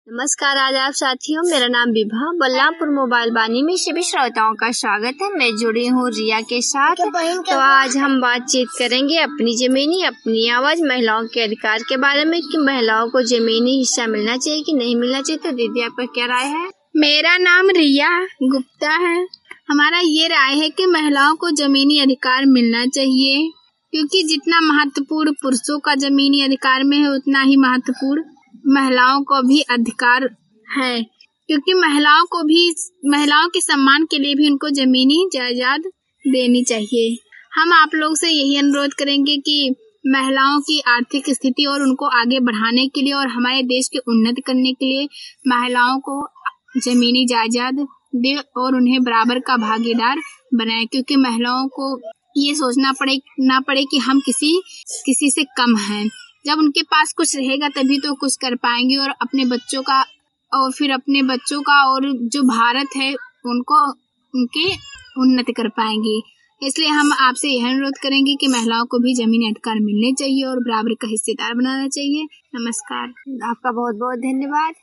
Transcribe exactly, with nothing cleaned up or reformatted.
नमस्कार, आज आप साथियों, मेरा नाम विभा बल्लामपुर मोबाइल बानी में सभी श्रोताओं का स्वागत है। मैं जुड़ी हूँ रिया के साथ। तो आज हम बातचीत करेंगे अपनी जमीनी अपनी आवाज महिलाओं के अधिकार के बारे में कि महिलाओं को जमीनी हिस्सा मिलना चाहिए कि नहीं मिलना चाहिए। तो दीदी, आपका क्या राय है? मेरा नाम रिया गुप्ता है। हमारा ये राय है कि महिलाओं को जमीनी अधिकार मिलना चाहिए, क्योंकि जितना महत्वपूर्ण पुरुषों का जमीनी अधिकार में है उतना ही महत्वपूर्ण महिलाओं को भी अधिकार है, क्योंकि महिलाओं को भी महिलाओं के सम्मान के लिए भी उनको जमीनी जायदाद देनी चाहिए। हम आप लोग से यही अनुरोध करेंगे कि महिलाओं की आर्थिक स्थिति और उनको आगे बढ़ाने के लिए और हमारे देश की उन्नति करने के लिए महिलाओं को जमीनी जायदाद दे और उन्हें बराबर का भागीदार बनाए, क्योंकि महिलाओं को ये सोचना पड़े ना पड़े कि हम किसी किसी से कम हैं। जब उनके पास कुछ रहेगा तभी तो कुछ कर पाएंगे और अपने बच्चों का और फिर अपने बच्चों का और जो भारत है उनको उनके उन्नति कर पाएंगे। इसलिए हम आपसे यह अनुरोध करेंगे कि महिलाओं को भी जमीनी अधिकार मिलने चाहिए और बराबर का हिस्सेदार बनाना चाहिए। नमस्कार, आपका बहुत बहुत धन्यवाद।